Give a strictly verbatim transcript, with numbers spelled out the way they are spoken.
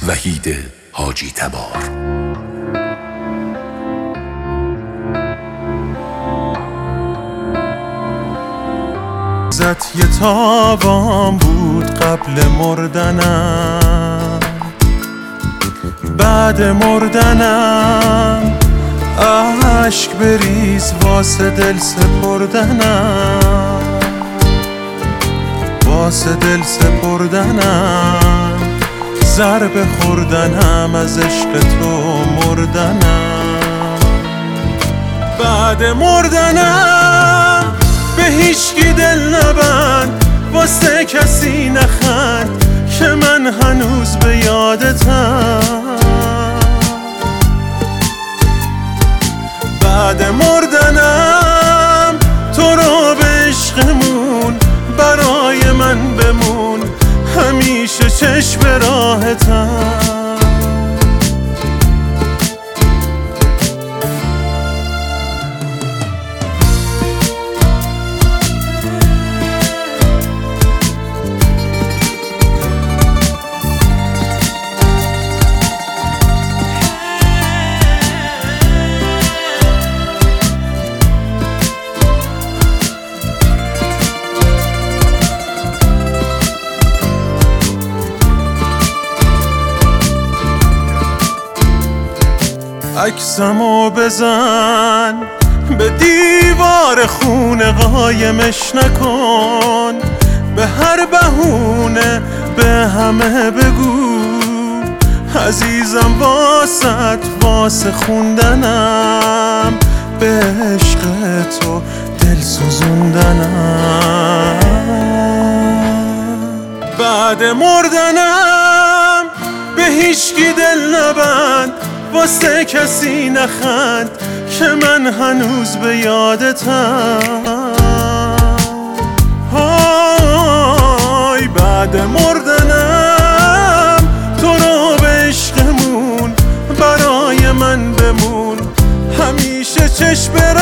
وحید حاجی تبار. زت یه تابان بود قبل مردنم، بعد مردنم عشق بریز واسه دل سپردنم، واسه دل سپردنم، ضربه خوردنم از عشق تو مردنم. بعد مردنم به هیچکی دل نبند، واسه کسی نخند که من هنوز به یادتم. بعد مردنم تو رو به عشقمون برای من بمون، همیشه چشم راحتم. عکسمو بزن به دیوار خونه، قایمش نکن به هر بهونه، به همه بگو عزیزم واسط واسه خوندنم، به عشق تو دل سوزوندنم. بعد مردنم به هیچکی دل نبند، واسه کسی نخند که من هنوز به یادتم. های بعد مردنم تو رو به عشقمون برای من بمون، همیشه چشم